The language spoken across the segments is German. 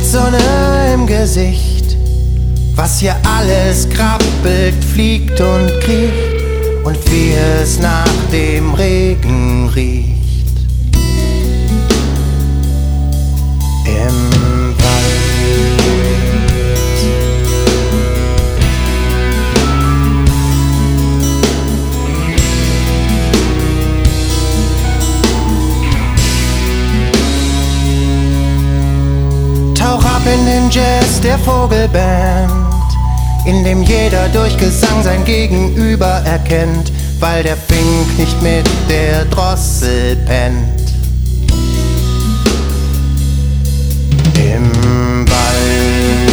Sonne im Gesicht. Was hier alles krabbelt, fliegt und kriecht und wie es nach dem Regen riecht. Im Wald. Tauch ab in den Jazz der Vogelband, in dem jeder durch Gesang sein Gegenüber erkennt, weil der Fink nicht mit der Drossel pennt. Im Wald.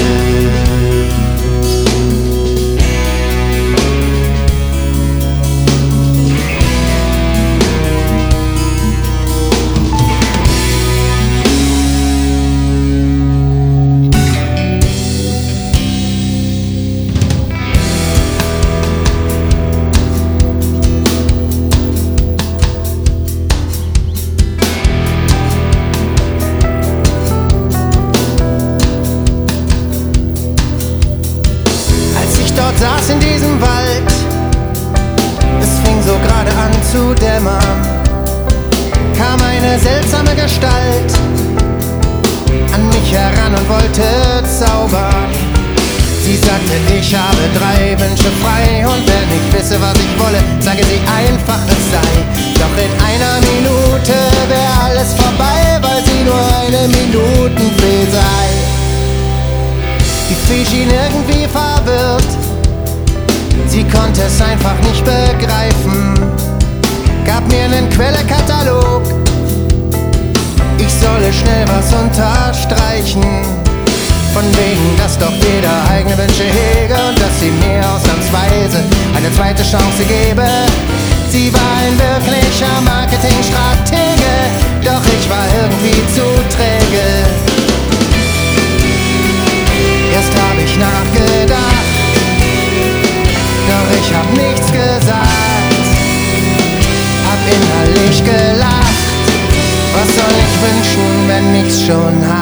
Saß in diesem Wald, es fing so gerade an zu dämmern, kam eine seltsame Gestalt an mich heran und wollte zaubern. Sie sagte, ich habe 3 Wünsche frei und wenn ich wisse, was ich wolle, sage sie einfach, es sei. Doch in einer Minute wäre alles vorbei, weil sie nur eine Minutenfee sei. Die Fee schien irgendwie verwirrt, sie konnte es einfach nicht begreifen, gab mir nen Quellekatalog, ich solle schnell was unterstreichen. Von wegen, dass doch jeder eigene Wünsche hege und dass sie mir ausnahmsweise eine zweite Chance gebe. Sie war ein wirklicher Marketingstratege, doch ich war irgendwie zu träge. Erst hab ich nachgedacht, doch ich hab nichts gesagt, hab innerlich gelacht. Was soll ich wünschen, wenn ich's schon hab?